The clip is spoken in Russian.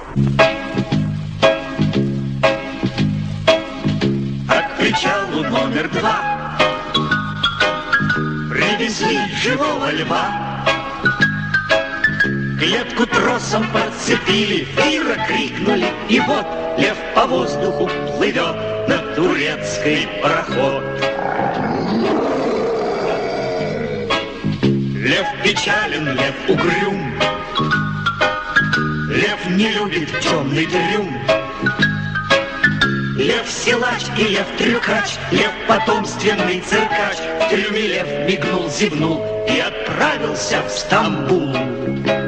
А к причалу номер 2 привезли живого льва. Клетку тросом подцепили, Ира крикнули, и вот лев по воздуху плывет на турецкий пароход. Лев печален, лев угрюм, лев не любит темный трюм. Лев силач и лев трюкач, лев потомственный циркач. В трюме лев мигнул, зевнул и отправился в Стамбул.